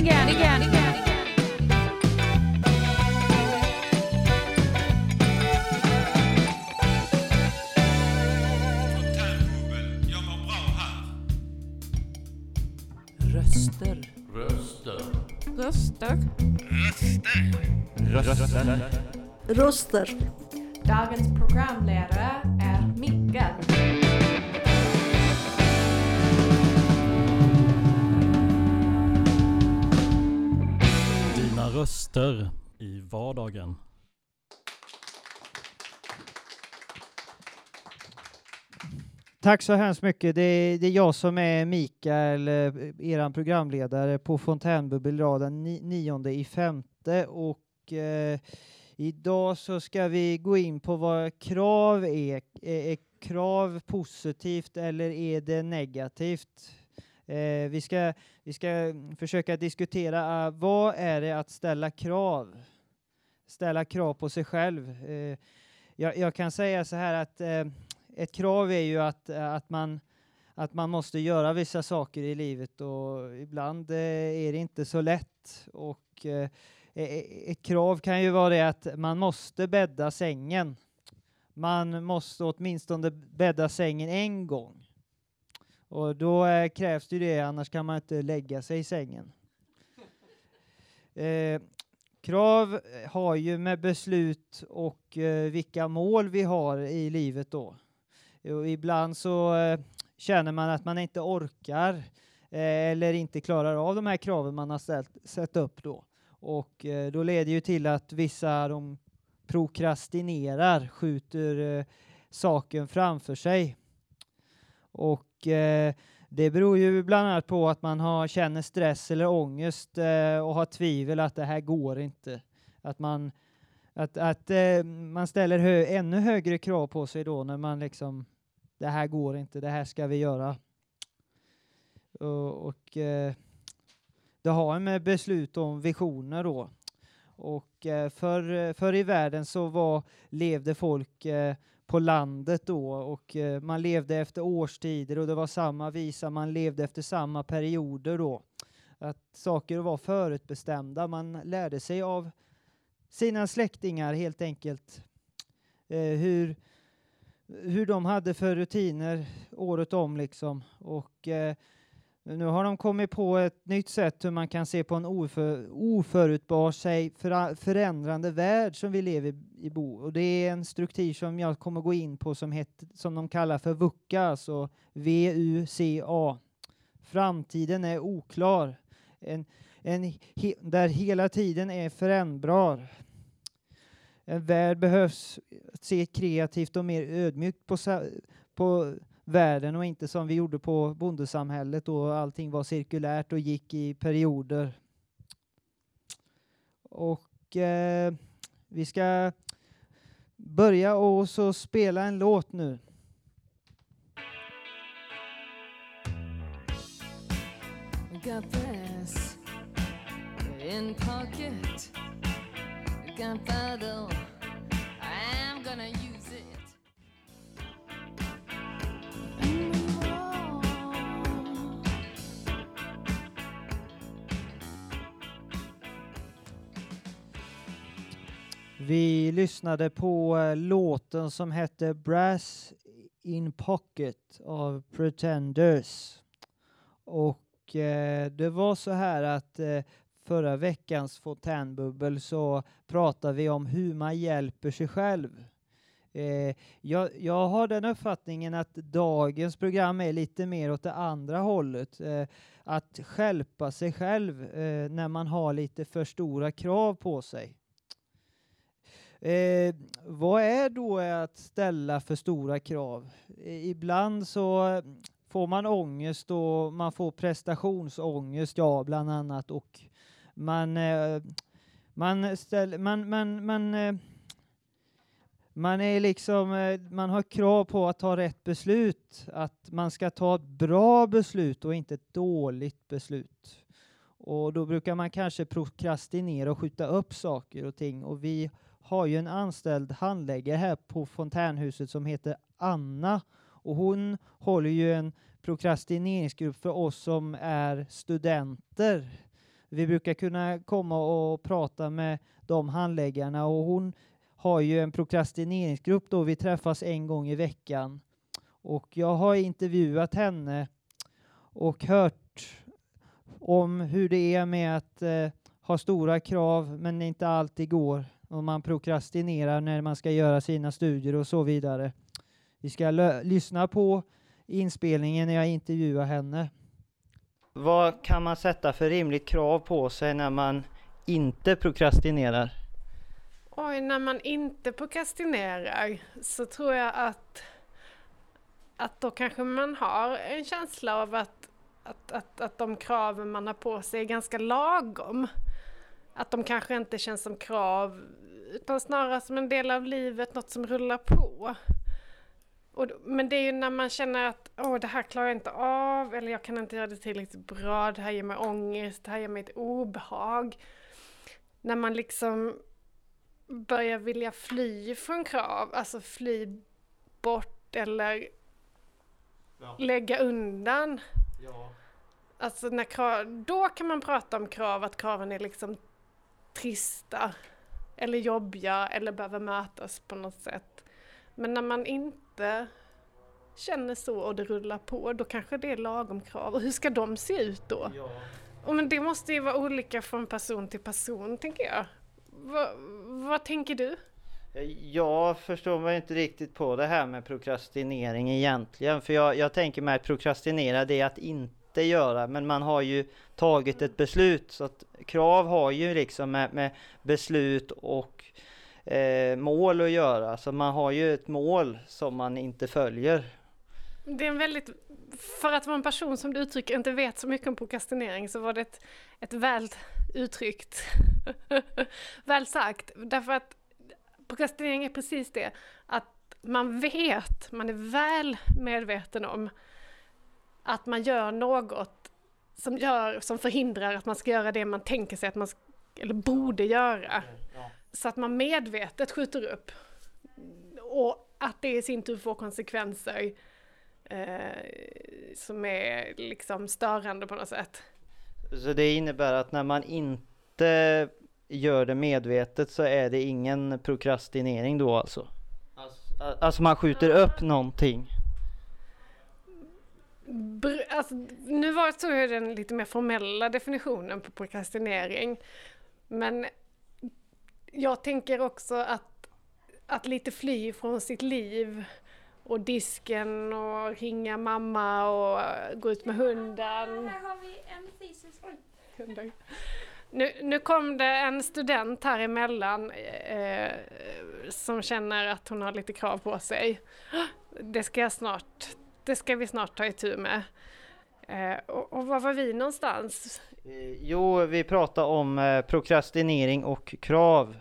Röster. Dagens programledare är Mikael. Dina röster i vardagen. Tack så hemskt mycket. Det är jag som är Mikael, eran programledare på Fontänbubbelraden 9/5. Och idag så ska vi gå in på vad krav är. Är krav positivt eller är det negativt? Vi ska försöka diskutera vad är det att ställa krav? Ställa krav på sig själv. Jag kan säga så här att ett krav är ju att man måste göra vissa saker i livet, och ibland är det inte så lätt. Och ett krav kan ju vara det att man måste bädda sängen. Man måste åtminstone bädda sängen en gång. Och då krävs det ju det, annars kan man inte lägga sig i sängen. Krav har ju med beslut och vilka mål vi har i livet då. Och ibland så känner man att man inte orkar eller inte klarar av de här kraven man har sett upp då. Och då leder ju till att vissa de prokrastinerar, skjuter saken framför sig. Och det beror ju bland annat på att man känner stress eller ångest och har tvivel att det här går inte. Att man ställer ännu högre krav på sig då när man liksom, det här går inte, det här ska vi göra. Och det har med beslut om visioner då. Och förr i världen så levde folk på landet då, och man levde efter årstider, och det var samma visa, man levde efter samma perioder då. Att saker var förutbestämda, man lärde sig av sina släktingar helt enkelt hur de hade för rutiner året om liksom. Och nu har de kommit på ett nytt sätt hur man kan se på en oförutbar sig förändrande värld som vi lever i. Och det är en struktur som jag kommer gå in på som de kallar för VUCA, alltså VUCA. Framtiden är oklar. Där hela tiden är förändrar. En värld behövs se kreativt och mer ödmjukt på världen, och inte som vi gjorde på bondesamhället och allting var cirkulärt och gick i perioder. Och vi ska börja och så spela en låt nu. Got this in pocket, gunpowder, I'm gonna use it. Vi lyssnade på låten som hette Brass in Pocket av Pretenders. Och det var så här att förra veckans Fontänbubbel så pratade vi om hur man hjälper sig själv. Jag har den uppfattningen att dagens program är lite mer åt det andra hållet. Att hjälpa sig själv när man har lite för stora krav på sig. Vad är då att ställa för stora krav? Ibland så får man ångest och man får prestationsångest, ja, bland annat, och man är liksom, man har krav på att ta rätt beslut, att man ska ta ett bra beslut och inte ett dåligt beslut. Och då brukar man kanske prokrastinera och skjuta upp saker och ting, och vi har ju en anställd handläggare här på Fontänhuset som heter Anna, och hon håller ju en prokrastineringsgrupp för oss som är studenter. Vi brukar kunna komma och prata med de handläggarna, och hon har ju en prokrastineringsgrupp då vi träffas en gång i veckan. Och jag har intervjuat henne och hört om hur det är med att ha stora krav men inte alltid går. Och man prokrastinerar när man ska göra sina studier och så vidare. Vi ska lyssna på inspelningen när jag intervjuar henne. Vad kan man sätta för rimligt krav på sig när man inte prokrastinerar? Oj, när man inte prokrastinerar så tror jag att då kanske man har en känsla av att de kraven man har på sig är ganska lagom. Att de kanske inte känns som krav utan snarare som en del av livet, något som rullar på. Men det är ju när man känner att det här klarar jag inte av, eller jag kan inte göra det tillräckligt bra, det här ger mig ångest, det här ger mig ett obehag. När man liksom börjar vilja fly från krav, alltså fly bort eller lägga undan. Ja. Alltså då kan man prata om krav, att kraven är liksom trista eller jobbiga eller behöver mötas på något sätt. Men när man inte känner så och det rullar på, då kanske det är lagom krav. Och hur ska de se ut då? Ja. Men det måste ju vara olika från person till person, tänker jag. Vad tänker du? Jag förstår mig inte riktigt på det här med prokrastinering egentligen. För jag tänker mig att prokrastinera, det är att inte göra. Men man har ju tagit ett beslut. Så att krav har ju liksom med beslut och mål att göra. Så man har ju ett mål som man inte följer. Det är en väldigt... För att vara en person som du uttrycker inte vet så mycket om prokrastinering, så var det ett väl uttryckt. Väl sagt. Därför att prokrastinering är precis det. Att man är väl medveten om att man gör något som förhindrar att man ska göra det man tänker sig att man eller borde göra. Ja. Så att man medvetet skjuter upp. Och att det i sin tur får konsekvenser som är liksom störande på något sätt. Så det innebär att när man inte gör det medvetet så är det ingen prokrastinering då alltså? Alltså man skjuter upp någonting? Nu så är den lite mer formella definitionen på prokrastinering. Men jag tänker också att lite fly från sitt liv och disken och ringa mamma och gå ut med hunden. Här har vi en fysisk... Hundar. Nu kom det en student här emellan som känner att hon har lite krav på sig. Det ska vi snart ta itu med. Och var var vi någonstans? Jo, vi pratar om prokrastinering och krav.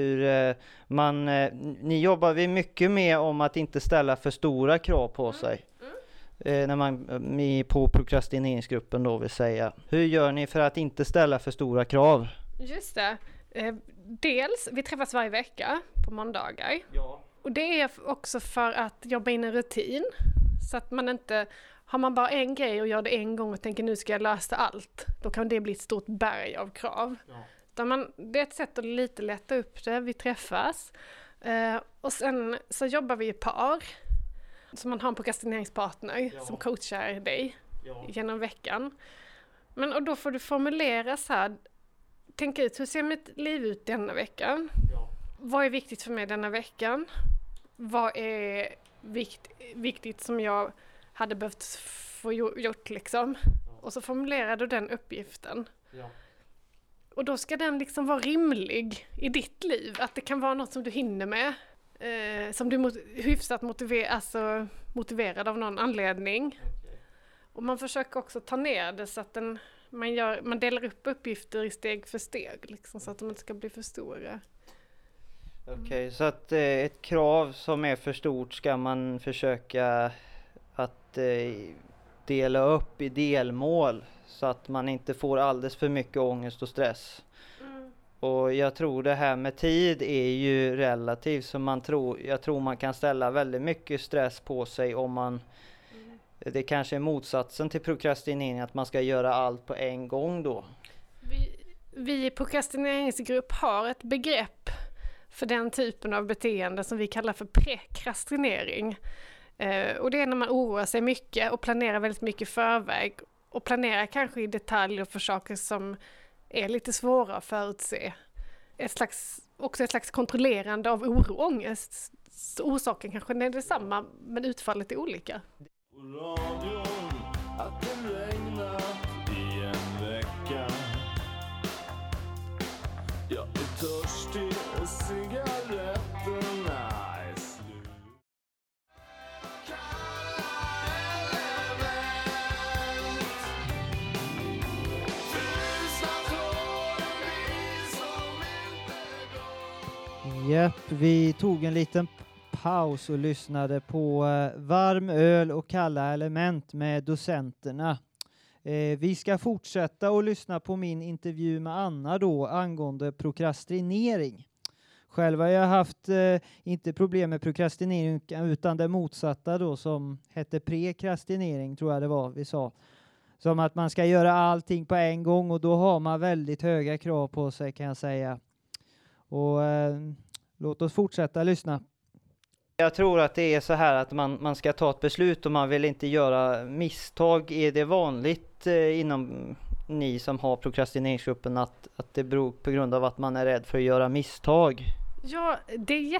Ni jobbar vi mycket med om att inte ställa för stora krav på sig. När man är på prokrastineringsgruppen då vill säga. Hur gör ni för att inte ställa för stora krav? Just det. Dels, vi träffas varje vecka på måndagar. Ja. Och det är också för att jobba in en rutin. Så att man inte, har man bara en grej och gör det en gång och tänker nu ska jag lösa allt. Då kan det bli ett stort berg av krav. Ja. Det är ett sätt att lite lätta upp det. Vi träffas. Och sen så jobbar vi i par. Så man har en prokrastineringspartner som coachar dig genom veckan. Och då får du formulera så här. Tänk ut, hur ser mitt liv ut denna veckan? Ja. Vad är viktigt för mig denna veckan? Vad är viktigt som jag hade behövt få gjort liksom? Ja. Och så formulerar du den uppgiften. Ja. Och då ska den liksom vara rimlig i ditt liv. Att det kan vara något som du hinner med. Som du hyfsat motiverad av någon anledning. Okay. Och man försöker också ta ner det så att man delar upp uppgifter i steg för steg. Liksom, så att de inte ska bli för stora. Okej, så att ett krav som är för stort ska man försöka att dela upp i delmål. Så att man inte får alldeles för mycket ångest och stress. Och jag tror det här med tid är ju relativt, så jag tror man kan ställa väldigt mycket stress på sig om man det kanske är motsatsen till prokrastinering, att man ska göra allt på en gång då. vi i prokrastineringsgrupp har ett begrepp för den typen av beteende som vi kallar för prekrastinering. Och det är när man oroar sig mycket och planerar väldigt mycket i förväg och planerar kanske i detalj för saker som är lite svåra att förutse. Också ett slags kontrollerande av oro och ångest. Så orsaken kanske är detsamma, men utfallet är olika. Att det regnar i en vecka. Jag är törstig och cigaretterna är slut. Japp, vi tog en liten paus och lyssnade på varm öl och kalla element med docenterna. Vi ska fortsätta och lyssna på min intervju med Anna då angående prokrastinering. Själv har jag haft inte problem med prokrastinering utan det motsatta då som hette prekrastinering tror jag det var vi sa. Som att man ska göra allting på en gång och då har man väldigt höga krav på sig kan jag säga. Och låt oss fortsätta lyssna. Jag tror att det är så här att man ska ta ett beslut och man vill inte göra misstag. Är det vanligt inom ni som har prokrastineringsgruppen att det beror på grund av att man är rädd för att göra misstag? Ja, det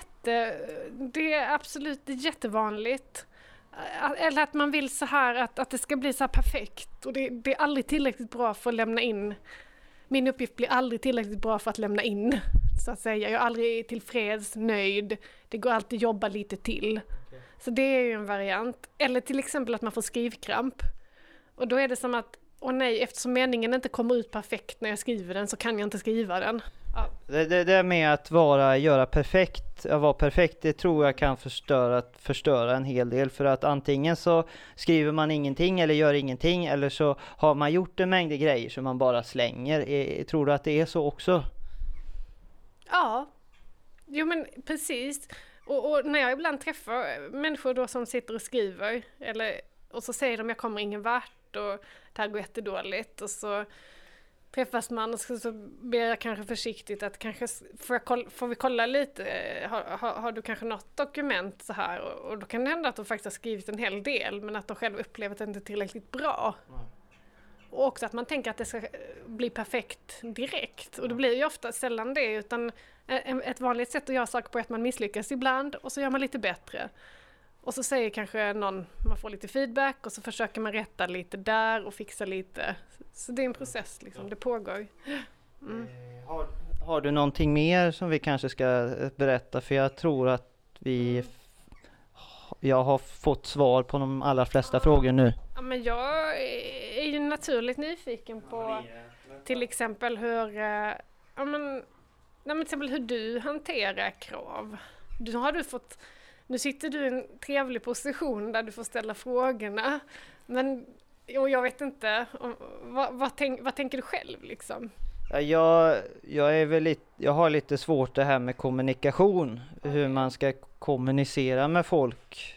är absolut jättevanligt. Eller att man vill så här att det ska bli så här perfekt. Och det är aldrig tillräckligt bra för att lämna in. Min uppgift blir aldrig tillräckligt bra för att lämna in. Så att säga. Jag är aldrig tillfreds, nöjd. Det går alltid att jobba lite till. Okay. Så det är ju en variant. Eller till exempel att man får skrivkramp. Och då är det som att, åh nej, eftersom meningen inte kommer ut perfekt när jag skriver den så kan jag inte skriva den. Ja. Det med att vara perfekt, det tror jag kan förstöra en hel del. För att antingen så skriver man ingenting eller gör ingenting. Eller så har man gjort en mängd grejer som man bara slänger. Tror du att det är så också? Ja, jo men precis. Och när jag ibland träffar människor då som sitter och skriver och så säger de jag kommer ingen vart och det här går jättedåligt och så träffas man och så ber jag kanske försiktigt att kanske får vi kolla lite, har du kanske något dokument så här och då kan det hända att de faktiskt har skrivit en hel del men att de själva upplever att det inte är tillräckligt bra. Och också att man tänker att det ska bli perfekt direkt. Och det blir ju ofta sällan det. Utan ett vanligt sätt att göra saker på är att man misslyckas ibland. Och så gör man lite bättre. Och så säger kanske någon, man får lite feedback. Och så försöker man rätta lite där och fixa lite. Så det är en process liksom, det pågår. Mm. Har du någonting mer som vi kanske ska berätta? För jag tror att jag har fått svar på de allra flesta frågor nu. Ja, men jag är ju naturligt nyfiken på till exempel hur du hanterar krav. Nu sitter du i en trevlig position där du får ställa frågorna. Men jag vet inte, vad tänker du själv liksom? Jag har lite svårt det här med kommunikation. Okay. Hur man ska kommunicera med folk.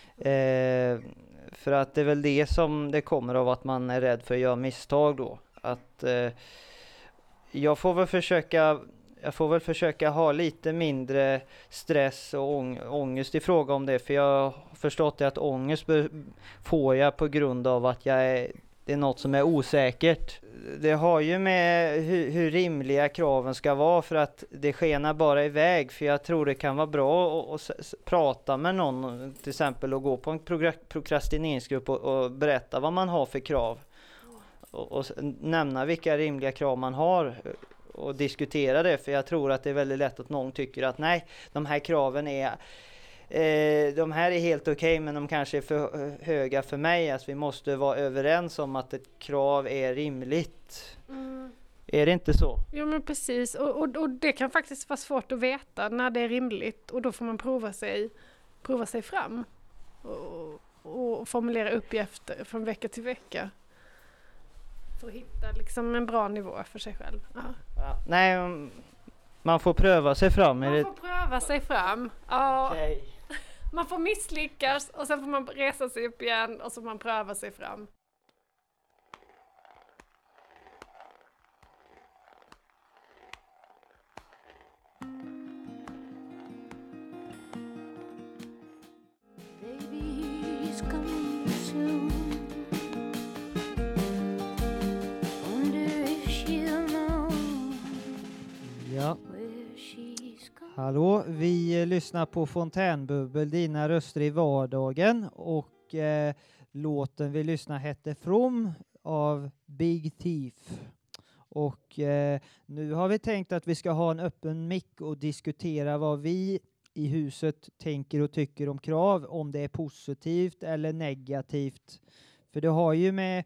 För att det är väl det som det kommer av att man är rädd för att göra misstag då. Att jag får väl försöka ha lite mindre stress och ångest i fråga om det. För jag har förstått att ångest får jag på grund av att det är något som är osäkert. Det har ju med hur rimliga kraven ska vara för att det skenar bara iväg. För jag tror det kan vara bra att prata med någon till exempel och gå på en prokrastineringsgrupp och berätta vad man har för krav. Och nämna vilka rimliga krav man har och diskutera det. För jag tror att det är väldigt lätt att någon tycker att nej, de här kraven de här är helt okej, men de kanske är för höga för mig. Alltså vi måste vara överens om att ett krav är rimligt. Mm. Är det inte så? Ja men precis. Och det kan faktiskt vara svårt att veta när det är rimligt. Och då får man prova sig fram. Och formulera uppgifter från vecka till vecka. För att hitta liksom en bra nivå för sig själv. Ja. Nej, man får pröva sig fram. Man får pröva sig fram. Ja. Okay. Man får misslyckas och sen får man resa sig upp igen och så får man pröva sig fram. Hallå, vi lyssnar på Fontänbubbel, dina röster i vardagen, och låten vi lyssnar hette From av Big Thief. Och nu har vi tänkt att vi ska ha en öppen mick och diskutera vad vi i huset tänker och tycker om krav, om det är positivt eller negativt. För det har ju med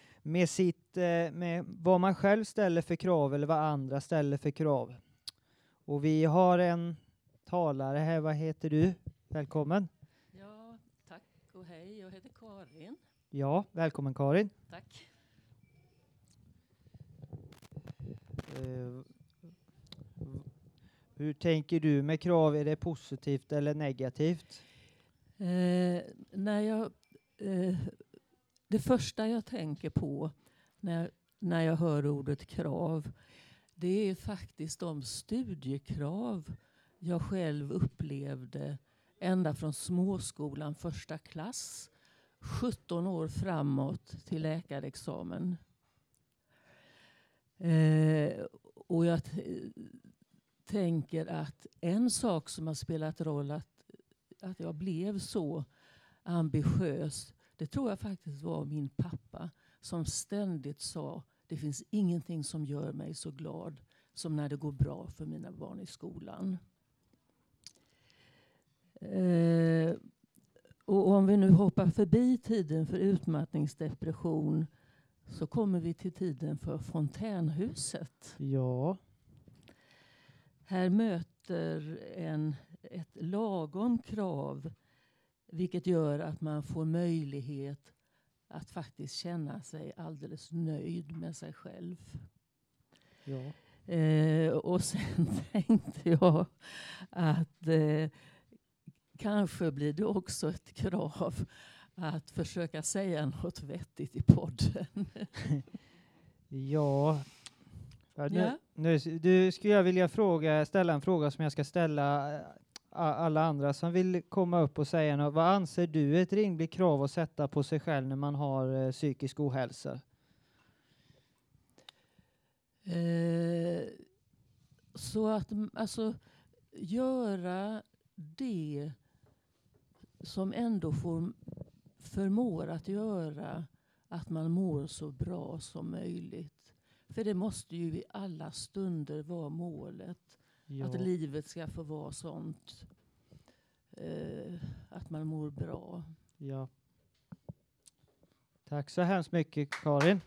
vad man själv ställer för krav eller vad andra ställer för krav. Och vi har en talare här. Vad heter du? Välkommen. Ja, tack och hej. Jag heter Karin. Ja, välkommen Karin. Tack. Hur tänker du med krav? Är det positivt eller negativt? Det första jag tänker på när jag hör ordet krav, det är faktiskt de studiekrav jag själv upplevde ända från småskolan, första klass, 17 år framåt till läkarexamen. Och jag tänker att en sak som har spelat roll att jag blev så ambitiös, det tror jag faktiskt var min pappa som ständigt sa: det finns ingenting som gör mig så glad som när det går bra för mina barn i skolan. Och om vi nu hoppar förbi tiden för utmattningsdepression så kommer vi till tiden för fontänhuset. Ja. Här möter ett lagom krav, vilket gör att man får möjlighet att faktiskt känna sig alldeles nöjd med sig själv. Ja. Och sen tänkte jag att kanske blir det också ett krav att försöka säga något vettigt i podden. Ja. Nu skulle jag vilja ställa en fråga som jag ska ställa alla andra som vill komma upp och säga något. Vad anser du är ett rimligt krav att sätta på sig själv när man har psykisk ohälsa? Så att göra det som ändå förmår att göra att man mår så bra som möjligt. För det måste ju i alla stunder vara målet. Ja. Att livet ska få vara sånt. Att man mår bra. Ja. Tack så hemskt mycket Karin.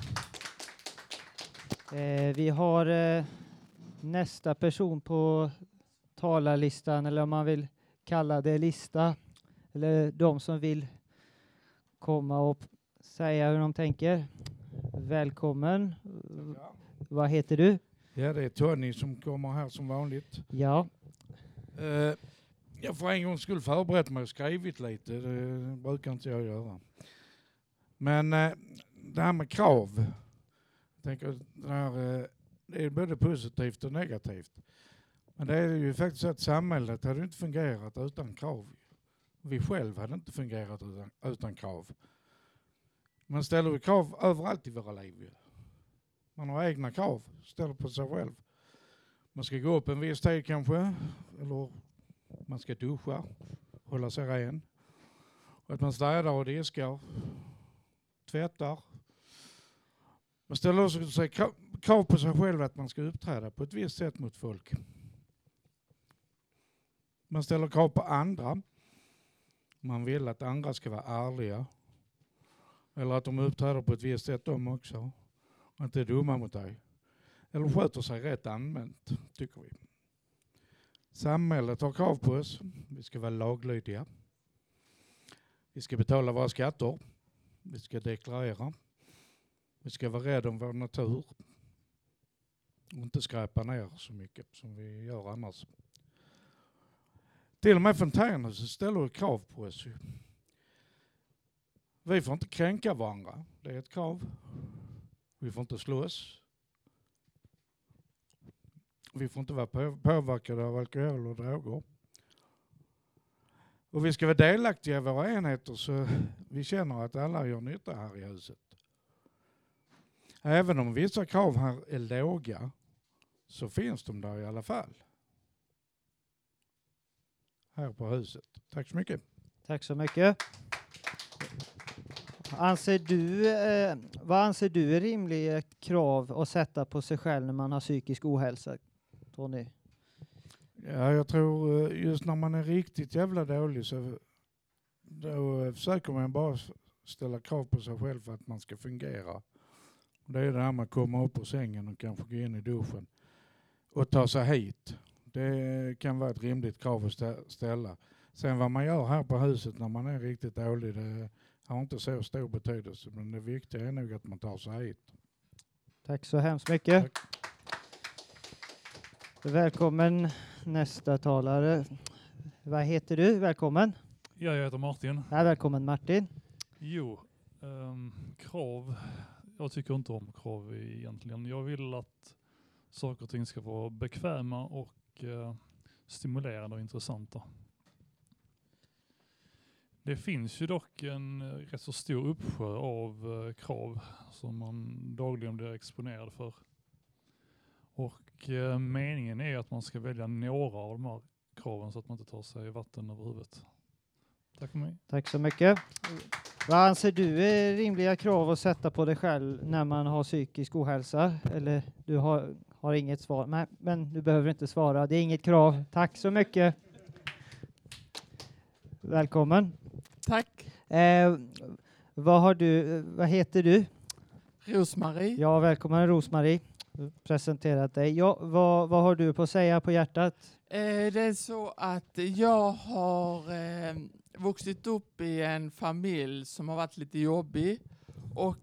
Vi har nästa person på talarlistan, eller om man vill kalla det lista. Eller de som vill komma och säga hur de tänker. Välkommen. Vad heter du? Ja, det är Tony som kommer här som vanligt. Ja. Jag får en gång skulle förberett mig och skrivit lite. Det brukar inte jag göra. Men det här med krav. Jag tänker, det är både positivt och negativt. Men det är ju faktiskt så att samhället hade inte fungerat utan krav. Vi själva hade inte fungerat utan krav. Man ställer ju krav överallt i våra liv. Man har egna krav, ställer på sig själv. Man ska gå upp en viss tid kanske, eller man ska duscha, hålla sig ren. Och att man städar och diskar, tvättar. Man ställer också krav på sig själv att man ska uppträda på ett visst sätt mot folk. Man ställer krav på andra. Man vill att andra ska vara ärliga. Eller att de uppträder på ett visst sätt de också. Och inte är dumma mot dig. Eller sköter sig rätt använt, tycker vi. Samhället har krav på oss. Vi ska vara laglydiga. Vi ska betala våra skatter. Vi ska deklarera. Vi ska vara rädda om vår natur. Och inte skräpa ner så mycket som vi gör annars. Till och med fontänhuset ställer krav på oss. Vi får inte kränka varandra. Det är ett krav. Vi får inte slåss. Vi får inte vara påverkade av alkohol och droger. Och vi ska vara delaktiga i våra enheter så vi känner att alla gör nytta här i huset. Även om vissa krav här är låga så finns de där i alla fall. här på huset. Tack så mycket. Tack så mycket. Vad anser du är rimliga krav att sätta på sig själv när man har psykisk ohälsa, Tony? Ja, jag tror just när man är riktigt jävla dålig så då försöker man bara ställa krav på sig själv för att man ska fungera. Det är det här med att komma upp ur sängen och kanske gå in i duschen och ta sig hit. Det kan vara ett rimligt krav att ställa. Sen vad man gör här på huset när man är riktigt dålig, det har inte så stor betydelse. Men det viktiga är nog att man tar sig hit. Tack så hemskt mycket. Tack. Välkommen nästa talare. Vad heter du? Välkommen. Ja, jag heter Martin. Ja, välkommen Martin. Jo, krav. Jag tycker inte om krav egentligen. Jag vill att saker och ting ska vara bekväma och stimulerande och intressanta. Det finns ju dock en rätt så stor uppsjö av krav som man dagligen blir exponerad för. Och meningen är att man ska välja några av de här kraven så att man inte tar sig vatten över huvudet. Tack för mig. Tack så mycket. Vad anser du är rimliga krav att sätta på dig själv när man har psykisk ohälsa? Eller du har inget svar? Nej, men du behöver inte svara. Det är inget krav. Tack så mycket. Välkommen. Tack. Vad heter du? Rosmarie. Ja, välkommen Rosmarie. Presenterat dig. Ja, vad har du på att säga på hjärtat? Det är så att jag har vuxit upp i en familj som har varit lite jobbig. Och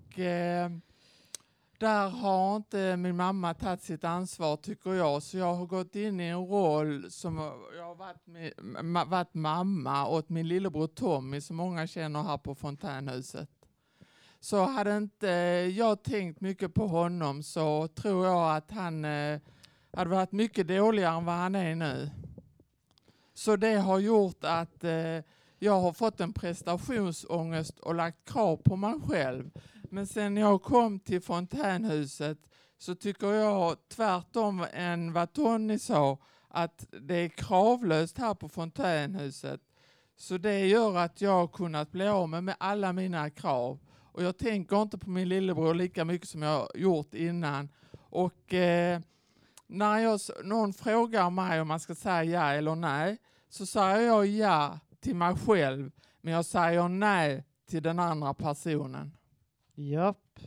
där har inte min mamma tagit sitt ansvar tycker jag. Så jag har gått in i en roll som jag har varit mamma åt min lillebror Tommy som många känner här på Fontänhuset. Så hade inte jag tänkt mycket på honom så tror jag att han hade varit mycket dåligare än vad han är nu. Så det har gjort att jag har fått en prestationsångest och lagt krav på mig själv. Men sen jag kom till Fontänhuset så tycker jag tvärtom än vad Tony sa att det är kravlöst här på Fontänhuset. Så det gör att jag har kunnat bli av med alla mina krav. Och jag tänker inte på min lillebror lika mycket som jag har gjort innan. Och när någon frågar mig om man ska säga ja eller nej så säger jag ja till mig själv. Men jag säger nej till den andra personen. Japp.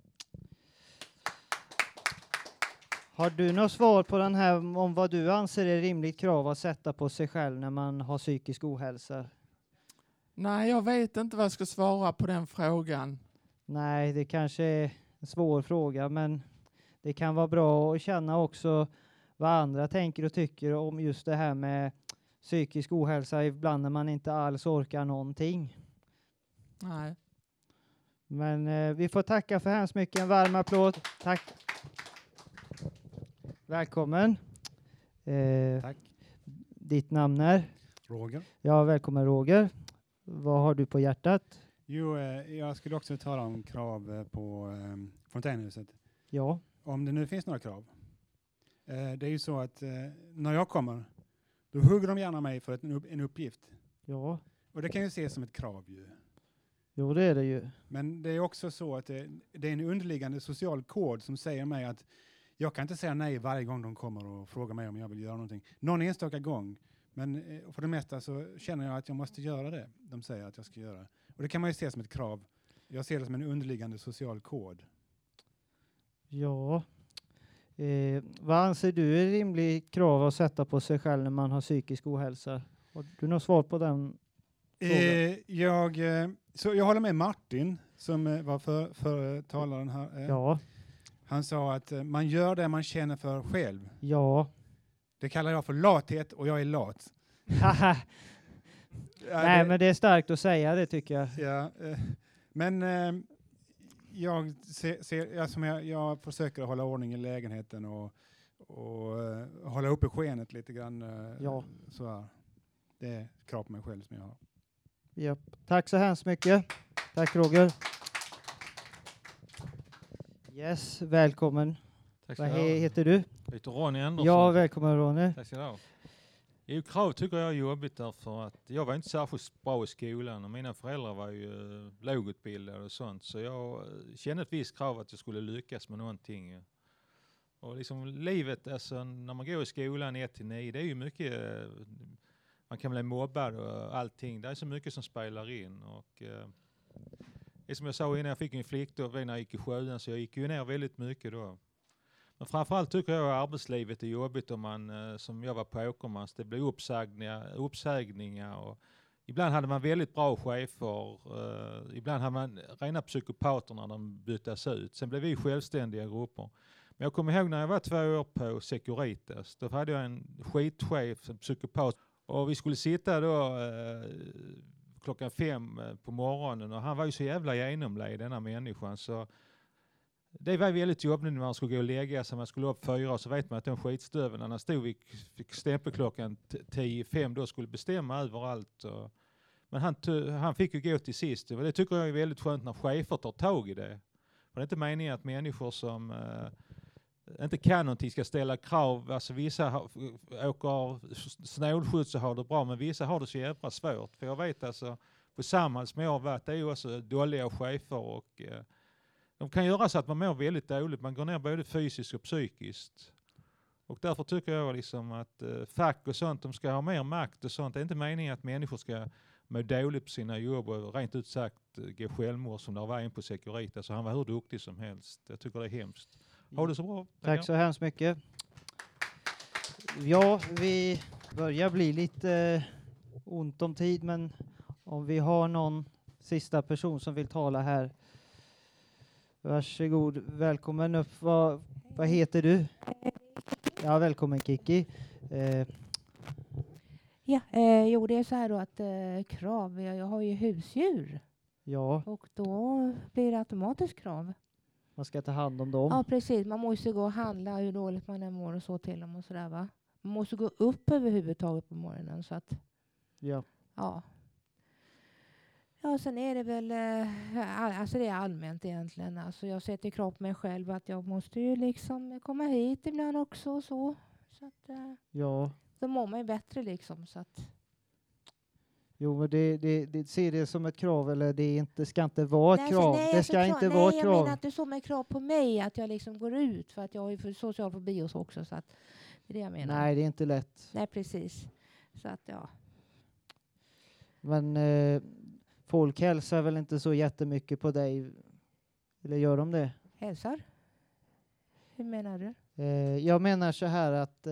Har du något svar på den här om vad du anser är rimligt krav att sätta på sig själv när man har psykisk ohälsa? Nej, jag vet inte vad jag ska svara på den frågan. Nej, det kanske är en svår fråga, men det kan vara bra att känna också vad andra tänker och tycker om just det här med psykisk ohälsa ibland när man inte alls orkar någonting. Nej. Men vi får tacka för hemskt mycket. En varm applåd. Tack. Välkommen. Tack. Ditt namn är? Roger. Ja, välkommen Roger. Vad har du på hjärtat? Jo, jag skulle också tala om krav på Fontänhuset. Ja. Om det nu finns några krav. Det är ju så att när jag kommer, då hugger de gärna mig för en uppgift. Ja. Och det kan ju ses som ett krav ju. Jo, det är det ju. Men det är också så att det är en underliggande social kod som säger mig att jag kan inte säga nej varje gång de kommer och frågar mig om jag vill göra någonting. Någon enstaka gång. Men för det mesta så känner jag att jag måste göra det. De säger att jag ska göra. Och det kan man ju se som ett krav. Jag ser det som en underliggande social kod. Ja. Vad anser du är rimlig krav att sätta på sig själv när man har psykisk ohälsa? Har du något svar på den frågan? Jag håller med Martin som var för talaren här. Ja. Han sa att man gör det man känner för själv. Ja. Det kallar jag för lathet och jag är lat. Nej, men det är starkt att säga det tycker jag. Ja, men jag försöker hålla ordning i lägenheten och hålla uppe skenet lite grann. Ja. Så här. Det är krav på mig själv som jag har. Japp. Tack så hemskt mycket. Tack Roger. Yes, välkommen. Tack Vad heter du? Jag heter Ronny Andersson. Ja, välkommen Ronny. Tack ska du ha. Jo, krav tycker jag är jobbigt därför att jag var inte särskilt bra i skolan och mina föräldrar var ju lågutbildade och sånt. Så jag kände ett visst krav att jag skulle lyckas med någonting. Och liksom livet, alltså när man går i skolan 1-9, det är ju mycket, man kan bli mobbad och allting. Det är så mycket som spelar in. Och det är som jag sa innan, jag fick en flick då när jag gick i 7:an, så jag gick ju ner väldigt mycket då. Men framförallt tycker jag att arbetslivet är jobbigt om man, som jag var på Åkermans, det blir uppsägningar och ibland hade man väldigt bra chefer, ibland hade man rena psykopater när de byttes ut. Sen blev vi självständiga grupper. Men jag kommer ihåg när jag var 2 år på Securitas, då hade jag en skitchef, en psykopat, och vi skulle sitta då klockan 5 på morgonen och han var ju så jävla genomled, denna människan, så det var väldigt jobbigt när man skulle gå och lägga sig, man skulle upp 4 och så vet man att den skitstöveln, när han stod vid stämpelklockan 10-5 då skulle bestämma överallt. Men han fick ju gå till sist. Och det tycker jag är väldigt skönt när chefer tar tag i det. För det är inte meningen att människor som inte kan någonting ska ställa krav. Alltså vissa åker snålskjuts och har det bra, men vissa har det så jävla svårt. För jag vet alltså, på Samhall som jag har varit, det är ju också dåliga chefer och de kan göra så att man mår väldigt dåligt. Man går ner både fysiskt och psykiskt. Och därför tycker jag liksom att fack och sånt, de ska ha mer makt och sånt. Det är inte meningen att människor ska må dåligt på sina jobb och rent ut sagt gå självmord som det var en på Securitas. Så han var hur duktig som helst. Jag tycker det är hemskt. Ha det så bra. Tack så hemskt mycket. Ja, vi börjar bli lite ont om tid, men om vi har någon sista person som vill tala här. Varsågod, välkommen upp. Vad heter du? Ja, välkommen Kiki. Jo, det är så här då att krav, jag har ju husdjur. Ja. Och då blir det automatiskt krav. Man ska ta hand om dem. Ja, precis. Man måste gå och handla hur dåligt man än mår och så till dem och sådär, va? Man måste gå upp överhuvudtaget på morgonen så att... Ja. Ja. Ja, sen är det väl, alltså det är allmänt egentligen. Alltså jag sätter krav på mig själv att jag måste ju liksom komma hit ibland också och så. Så att, ja. Då mår man ju bättre liksom, så att... Jo, men det ser det som ett krav, eller det inte, ska inte vara ett krav. Nej, det ska inte vara ett krav. Jag menar att det är som ett krav på mig att jag liksom går ut, för att jag har ju social fobi och så också, så att det är det jag menar. Nej, det är inte lätt. Nej, precis. Så att ja. Men folk hälsar väl inte så jättemycket på dig? Eller gör de det? Hälsar? Hur menar du? Jag menar så här att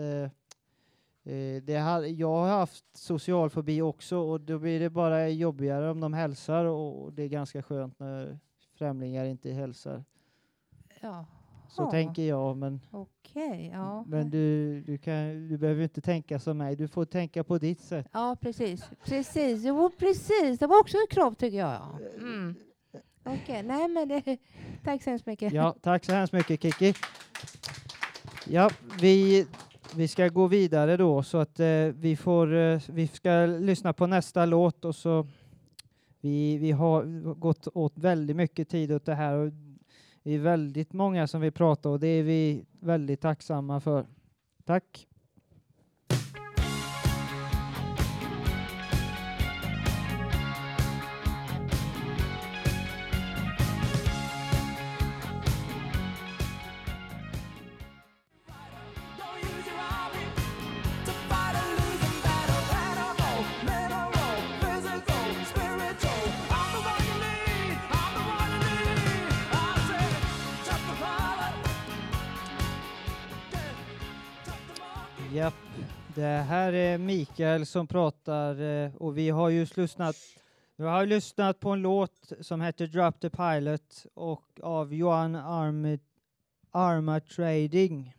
jag har haft social fobi också, och då blir det bara jobbigare om de hälsar, och det är ganska skönt när främlingar inte hälsar. Ja. Så tänker jag, men okej, ja. Men du behöver inte tänka som mig. Du får tänka på ditt sätt. Ja, precis. Precis. Det var också ett krav, tycker jag. Mm. Okej, nej men det... Tack så hemskt mycket. Ja, tack så hemskt mycket Kiki. Ja, vi ska gå vidare då, så att vi ska lyssna på nästa låt, och så vi har gått åt väldigt mycket tid åt det här, och det är väldigt många som vill prata, och det är vi väldigt tacksamma för. Tack. Japp, det här är Mikael som pratar, och vi har just lyssnat på en låt som heter Drop the Pilot och av Johan Arma Trading.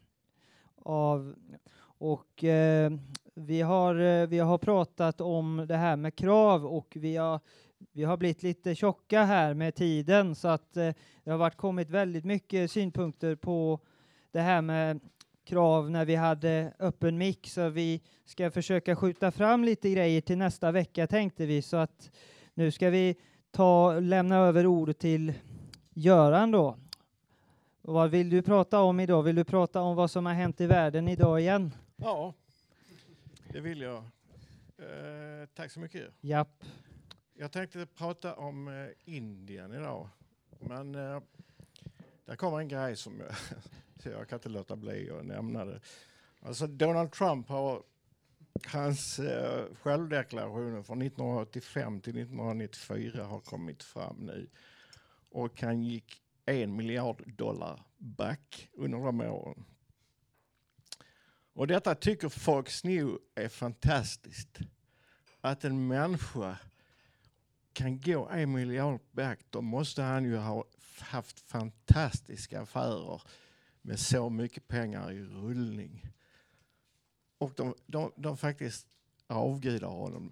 Vi har pratat om det här med krav, och vi har blivit lite tjocka här med tiden, så att det har kommit väldigt mycket synpunkter på det här med krav när vi hade öppen mix, så vi ska försöka skjuta fram lite grejer till nästa vecka, tänkte vi, så att nu ska vi lämna över ordet till Göran då. Vad vill du prata om idag? Vill du prata om vad som har hänt i världen idag igen? Ja, Det vill jag. Tack så mycket. Japp. Jag tänkte prata om Indien idag. Men där kommer en grej som så jag kan inte låta bli att nämna det. Alltså Donald Trump har hans självdeklarationer från 1985 till 1994 har kommit fram nu. Och han gick $1 miljard back under de åren. Och detta tycker Fox News är fantastiskt. Att en människa kan gå $1 miljard back, då måste han ju ha haft fantastiska affärer med så mycket pengar i rullning. Och de faktiskt avgudar honom.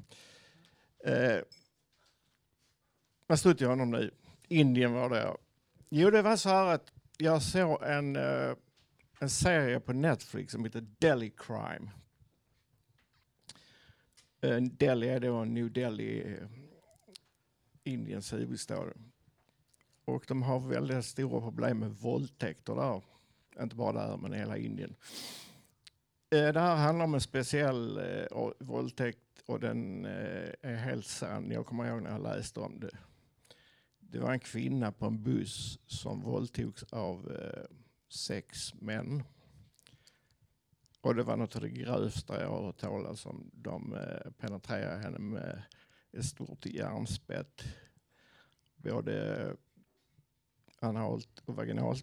Vad stod till honom nu? Indien var det. Jo, det var så här att jag såg en serie på Netflix som heter Delhi Crime. Delhi är då New Delhi, Indiens huvudstad. Och de har väldigt stora problem med våldtäkter där. Inte bara där, men hela Indien. Det här handlar om en speciell våldtäkt och den är helt sann. Jag kommer ihåg när jag läste om det. Det var en kvinna på en buss som våldtogs av 6 män. Och det var något av det grövsta jag har hört talas om. De penetrerade henne med ett stort järnspett. Både analt och vaginalt.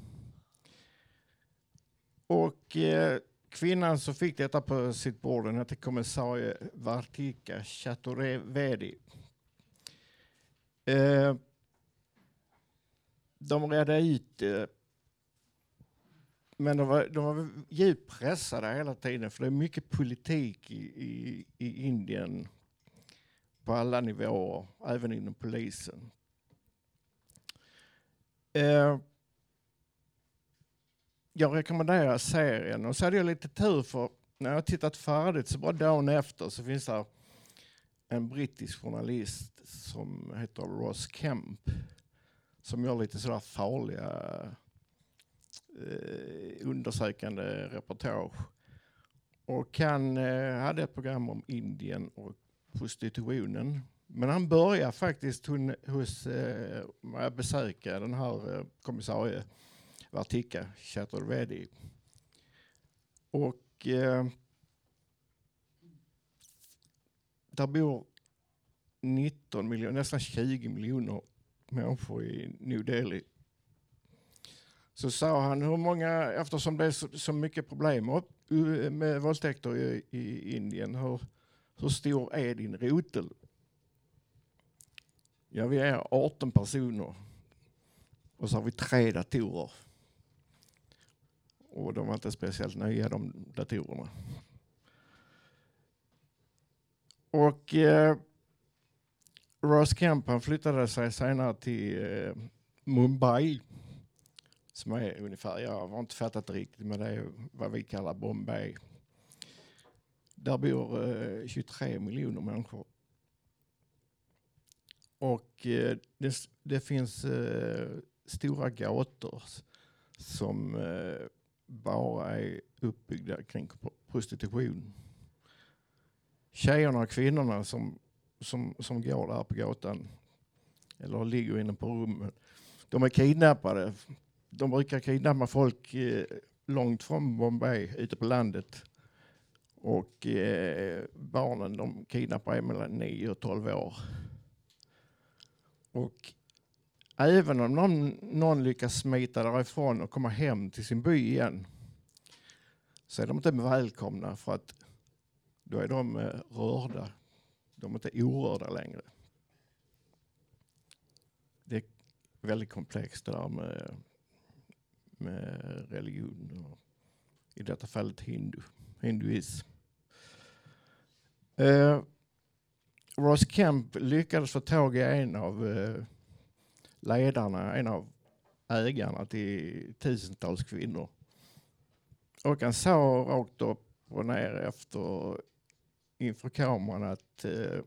Och kvinnan som fick detta på sitt bord, den hette kommissarie Vartika Chaturvedi. De redde ut men de var djupt pressade hela tiden, för det är mycket politik i Indien på alla nivåer, även inom polisen. Jag rekommenderar serien, och så hade jag lite tur, för när jag tittat färdigt så bara dagen efter så finns det en brittisk journalist som heter Ross Kemp som gör lite sådär farliga undersökande reportage. Och han hade ett program om Indien och prostitutionen. Men han börjar faktiskt hos besöka den här kommissarie Vartika Chaturvedi. Och där bor 19 miljoner, nästan 20 miljoner människor i New Delhi. Så sa han, hur många, eftersom det är så mycket problem med våldtäkter i Indien, hur stor är din rotel? Ja, vi är 18 personer. Och så har vi 3 datorer. Och de var inte speciellt nöjda, de datorerna. Och Ross Kemp, han flyttade sig senare till Mumbai. Som är ungefär, jag har inte fattat riktigt, men det är vad vi kallar Bombay. Där bor 23 miljoner människor. Och det finns stora gator som bara är uppbyggda kring prostitution. Tjejerna och kvinnorna som går där på gatan eller ligger inne på rummet, de är kidnappade. De brukar kidnappa folk långt från Bombay, ute på landet. Och barnen, de kidnappar mellan 9 och 12 år. Och även om någon lyckas smita därifrån och komma hem till sin by igen, så är de inte välkomna, för att då är de rörda. De är inte orörda längre. Det är väldigt komplext det där med religion. Och i detta fallet hinduism. Ross Kemp lyckades få tag i en av ledarna, en av ägarna till tusentals kvinnor. Och han sa rakt upp och ner inför kameran att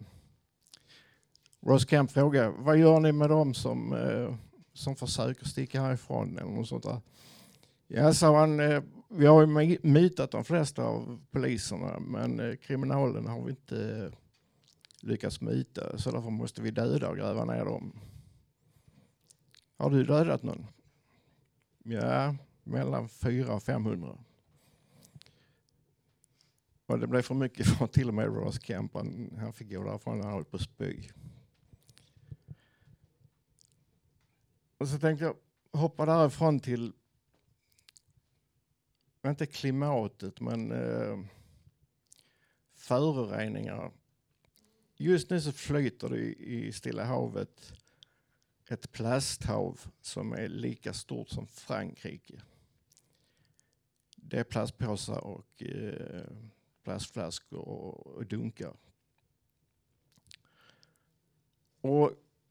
Ross Kemp frågade, vad gör ni med dem som försöker sticka härifrån eller något sånt där? Ja, sa han, vi har ju mytat de flesta av poliserna, men kriminalen har vi inte lyckats myta, så därför måste vi döda och gräva ner dem. Har du dödat någon? Ja, mellan 400 och 500. Och det blev för mycket för till och med Ross Kemp. Han fick gå därifrån, han höll på spy. Och så tänkte jag hoppa därifrån till, inte klimatet, men föroreningar. Just nu så flyter det i Stilla havet ett plasthav som är lika stort som Frankrike. Det är plastpåsar och plastflaskor och dunkar. Och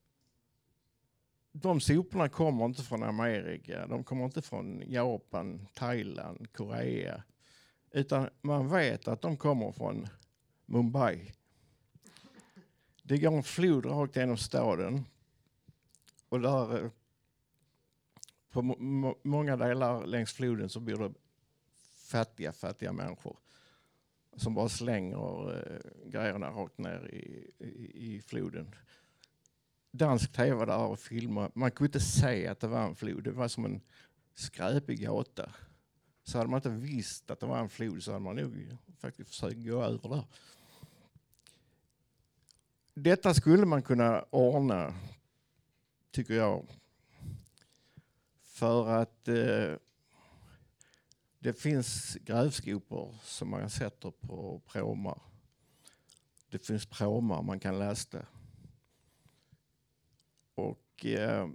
de soporna kommer inte från Amerika, de kommer inte från Japan, Thailand, Korea, utan man vet att de kommer från Mumbai. Det går en flod rakt genom staden och där på många delar längs floden så blir det fattiga människor som bara slänger grejerna rakt ner i floden. Dansk tv där och filmar. Man kunde inte säga att det var en flod. Det var som en skräpig gata. Så hade man inte visst att det var en flod så hade man nog faktiskt försökt gå över där. Detta skulle man kunna ordna, tycker jag. För att det finns grävskopor som man sätter på pråmar. Det finns pråmar man kan lasta. Och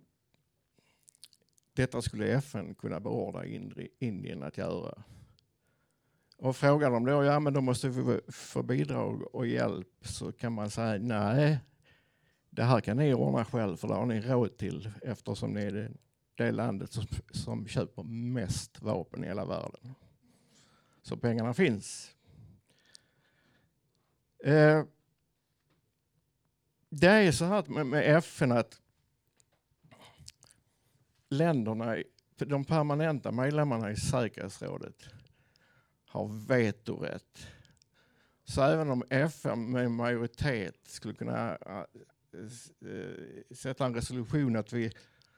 detta skulle FN kunna beordra Indien att göra. Och frågar de då, ja men då måste vi få bidrag och hjälp, så kan man säga nej, det här kan ni ordna själv för det har ni råd till eftersom ni är det landet som köper mest vapen i hela världen. Så pengarna finns. Det är så här med FN att länderna, de permanenta medlemmarna i säkerhetsrådet har vetorätt. Så även om FN med majoritet skulle kunna sätta en resolution att vi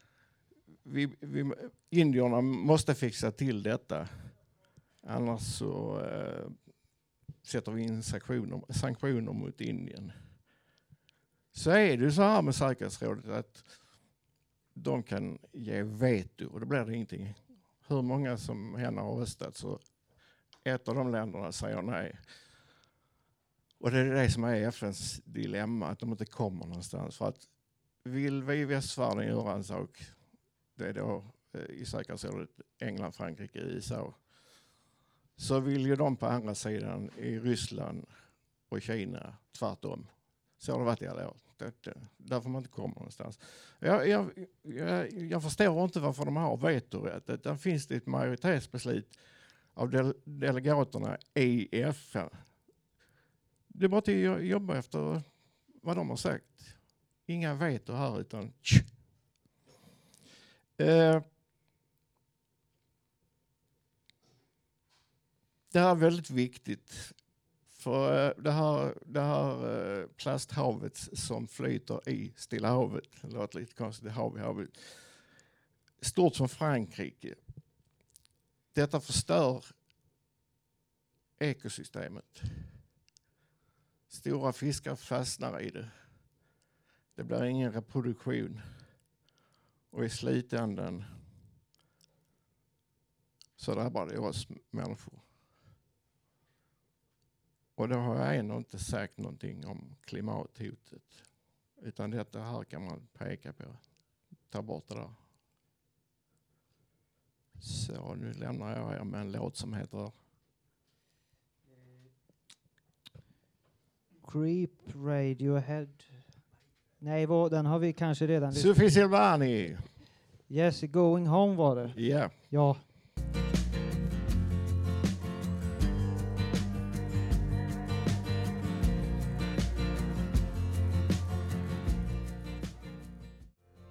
indierna måste fixa till detta, annars så sätter vi in sanktioner mot Indien. Så är det så här med säkerhetsrådet att de kan ge veto och då blir det ingenting. Hur många som än har röstat så ett av de länderna säger nej. Och det är det som är FNs dilemma, att de inte kommer någonstans. För att vill vi i västvärlden göra en sak, det är då i säkerhetsrådet England, Frankrike, USA, så vill ju de på andra sidan i Ryssland och Kina tvärtom. Så har det varit i alla år. Där får man inte komma någonstans. Jag förstår inte varför de har vetorätt. Där finns det ett majoritetsbeslut av delegaterna i FN. Det är bara till att jobba efter vad de har sagt. Inga veto här utan det här är väldigt viktigt. För det här plasthavet som flyter i Stilla havet, det låter lite konstigt, havet, stort som Frankrike. Detta förstör ekosystemet. Stora fiskar fastnar i det. Det blir ingen reproduktion. Och i slutändan så drabbar det oss människor. Och då har jag ändå inte sagt någonting om klimathotet. Utan detta här kan man peka på. Ta bort det där. Så nu lämnar jag er med en låt som heter Creep Radiohead. Nej, den har vi kanske redan Sufjan Silvani. Yes, Going Home var det. Yeah. Ja.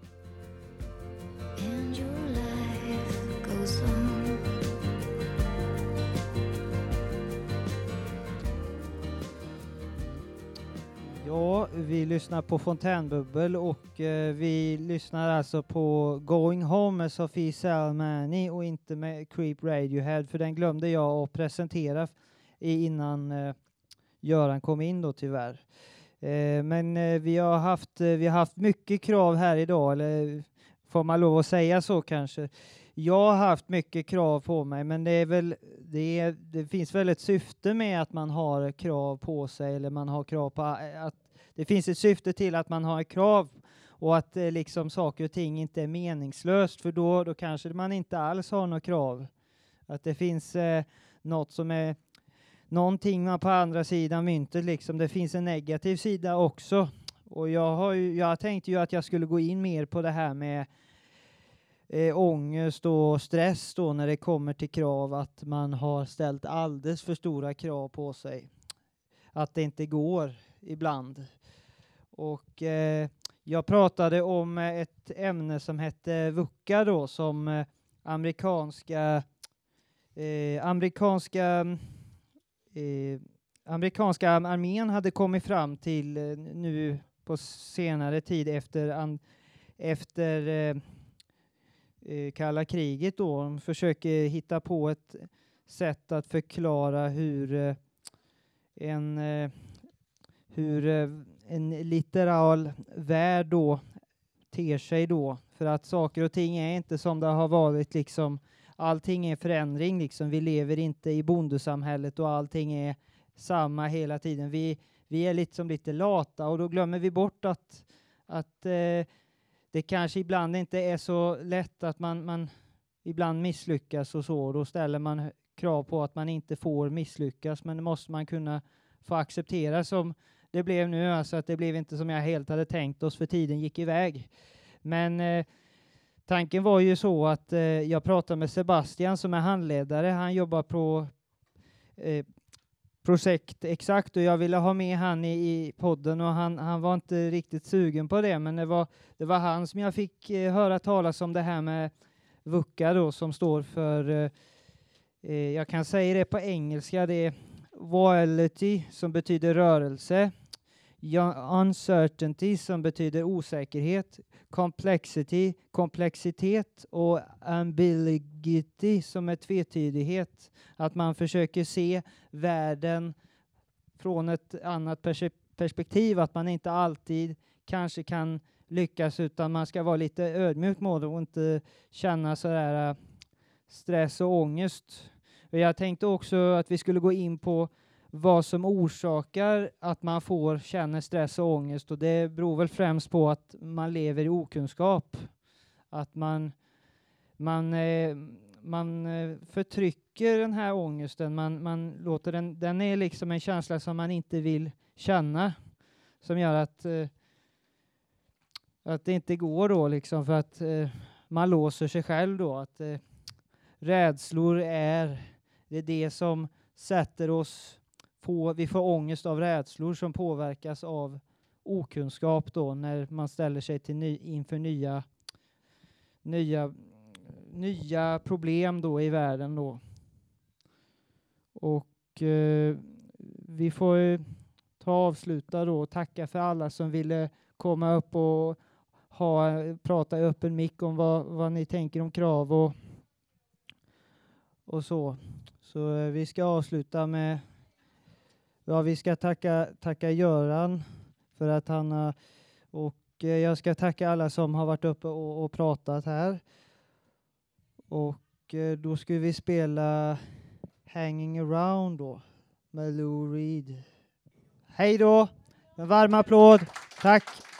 And your life goes on. vi lyssnar på Fontänbubbel och vi lyssnar alltså på Going Home med Sophie Salmani och inte med Creep Radiohead, för den glömde jag att presentera innan Göran kom in då tyvärr. Men vi har haft mycket krav här idag, eller får man lov att säga så kanske. Jag har haft mycket krav på mig, men det finns väl ett syfte med att man har krav på sig, eller man har krav på att det finns ett syfte till att man har krav, och att liksom saker och ting inte är meningslöst, för då kanske man inte alls har några krav. Att det finns något som är någonting på andra sidan myntet, liksom. Det finns en negativ sida också. Och jag tänkte ju att jag skulle gå in mer på det här med ångest och stress då när det kommer till krav, att man har ställt alldeles för stora krav på sig. Att det inte går ibland. Och jag pratade om ett ämne som hette VUCA då, som amerikanska armén hade kommit fram till nu på senare tid efter kalla kriget då. De försöker hitta på ett sätt att förklara hur en litteral värld då ter sig då. För att saker och ting är inte som det har varit liksom. Allting är förändring liksom. Vi lever inte i bondesamhället och allting är samma hela tiden. Vi är liksom lite lata, och då glömmer vi bort att det kanske ibland inte är så lätt, att man ibland misslyckas och så. Då ställer man krav på att man inte får misslyckas, men det måste man kunna få acceptera, som det blev nu. Alltså att det blev inte som jag helt hade tänkt oss, för tiden gick iväg. Men tanken var ju så att jag pratade med Sebastian som är handledare. Han jobbar på projekt Exakt, och jag ville ha med han i podden, och han var inte riktigt sugen på det, men det var han som jag fick höra talas om det här med VUCA då, som står för jag kan säga det på engelska, det är volatility som betyder rörelse, uncertainty som betyder osäkerhet, komplexitet och ambiguity som är tvetydighet. Att man försöker se världen från ett annat perspektiv, att man inte alltid kanske kan lyckas, utan man ska vara lite ödmjuk med det och inte känna sådär stress och ångest. Och jag tänkte också att vi skulle gå in på vad som orsakar att man känner stress och ångest, och det beror väl främst på att man lever i okunskap. Att man förtrycker den här ångesten, man låter den är liksom en känsla som man inte vill känna, som gör att det inte går då liksom, för att man låser sig själv då. Att rädslor är det som sätter oss vi får ångest av rädslor som påverkas av okunskap då, när man ställer sig inför nya problem då i världen då. Och vi får avsluta då och tacka för alla som ville komma upp och prata i öppen mick om vad ni tänker om krav och så. Så vi ska avsluta med vi ska tacka Göran för att han och jag ska tacka alla som har varit uppe och pratat här. Och då ska vi spela Hanging Around då med Lou Reed. Hej då! En varm applåd. Tack!